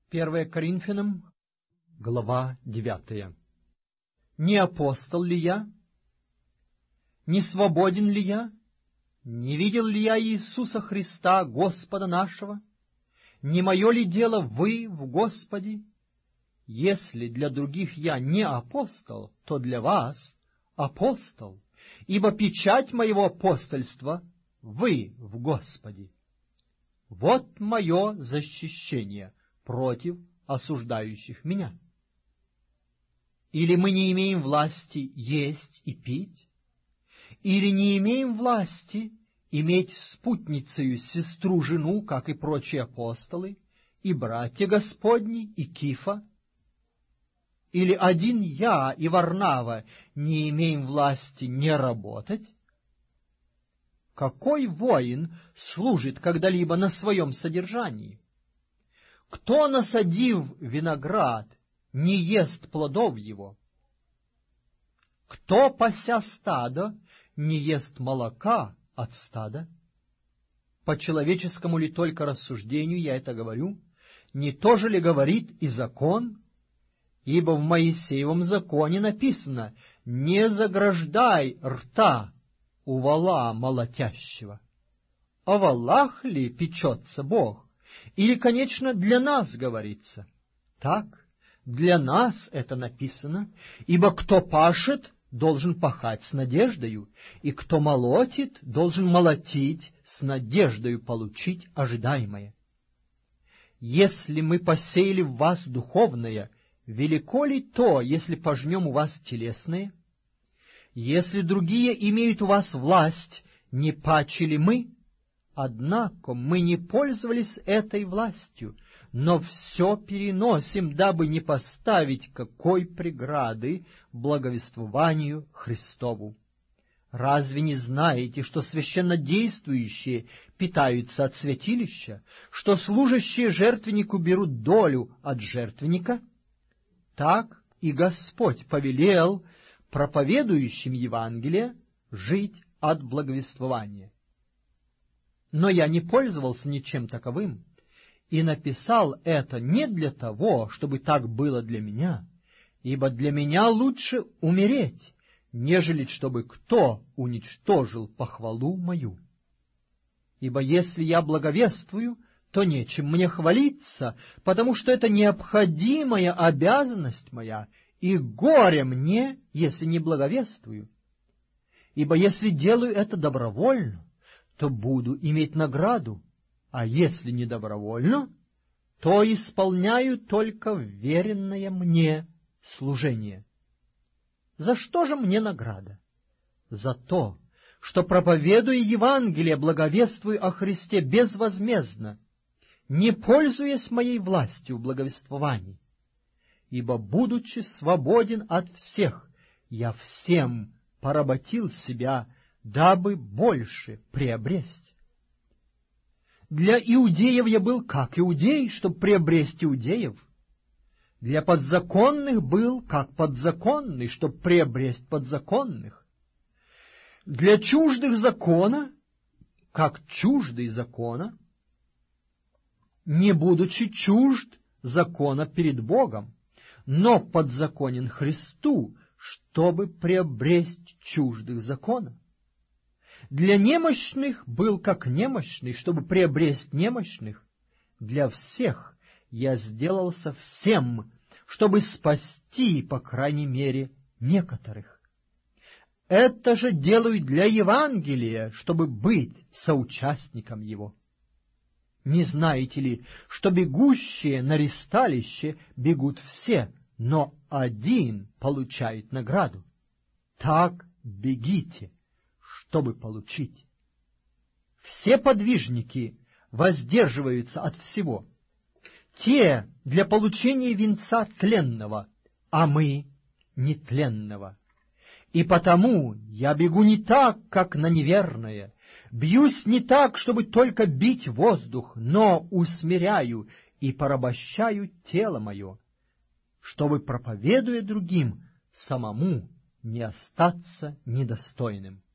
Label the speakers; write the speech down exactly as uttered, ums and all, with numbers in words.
Speaker 1: первое Коринфянам, глава девятая. «Не апостол ли я? Не свободен ли я? Не видел ли я Иисуса Христа, Господа нашего? Не мое ли дело вы в Господе? Если для других я не апостол, то для вас апостол, ибо печать моего апостольства вы в Господе. Вот мое защищение против осуждающих меня. Или мы не имеем власти есть и пить? Или не имеем власти иметь спутницею сестру-жену, как и прочие апостолы, и братья Господни, и Кифа? Или один я и Варнава не имеем власти не работать? Какой воин служит когда-либо на своем содержании? Кто, насадив виноград, не ест плодов его? Кто, пася стадо, не ест молока от стада? По человеческому ли только рассуждению я это говорю? Не то же ли говорит и закон? Ибо в Моисеевом законе написано: «Не заграждай рта у вола молотящего». О волах ли печется Бог? Или, конечно, для нас говорится? Так, для нас это написано, ибо кто пашет, должен пахать с надеждою, и кто молотит, должен молотить с надеждою получить ожидаемое. Если мы посеяли в вас духовное, велико ли то, если пожнем у вас телесное? Если другие имеют у вас власть, не паче ли мы? Однако мы не пользовались этой властью, но все переносим, дабы не поставить какой преграды благовествованию Христову. Разве не знаете, что священнодействующие питаются от святилища, что служащие жертвеннику берут долю от жертвенника? Так и Господь повелел проповедующим Евангелие жить от благовествования. Но я не пользовался ничем таковым, и написал это не для того, чтобы так было для меня, ибо для меня лучше умереть, нежели чтобы кто уничтожил похвалу мою. Ибо если я благовествую, то нечем мне хвалиться, потому что это необходимая обязанность моя, и горе мне, если не благовествую. Ибо если делаю это добровольно, то буду иметь награду, а если не добровольно, то исполняю только веренное мне служение. За что же мне награда? За то, что, проповедуя Евангелие, благовествую о Христе безвозмездно, не пользуясь моей властью в благовествовании. Ибо, будучи свободен от всех, я всем поработил себя, дабы больше приобресть. Для иудеев я был как иудей, чтобы приобрести иудеев. Для подзаконных был как подзаконный, чтобы приобрести подзаконных. Для чуждых закона, как чуждый закона, не будучи чужд закона перед Богом, но подзаконен Христу, чтобы приобрести чуждых закона. Для немощных был как немощный, чтобы приобрести немощных. Для всех я сделался всем, чтобы спасти, по крайней мере, некоторых. Это же делаю для Евангелия, чтобы быть соучастником его. Не знаете ли, что бегущие на ристалище бегут все, но один получает награду? Так бегите, чтобы получить. Все подвижники воздерживаются от всего. Те для получения венца тленного, а мы нетленного. И потому я бегу не так, как на неверное, бьюсь не так, чтобы только бить воздух, но усмиряю и порабощаю тело мое, чтобы, проповедуя другим, самому не остаться недостойным.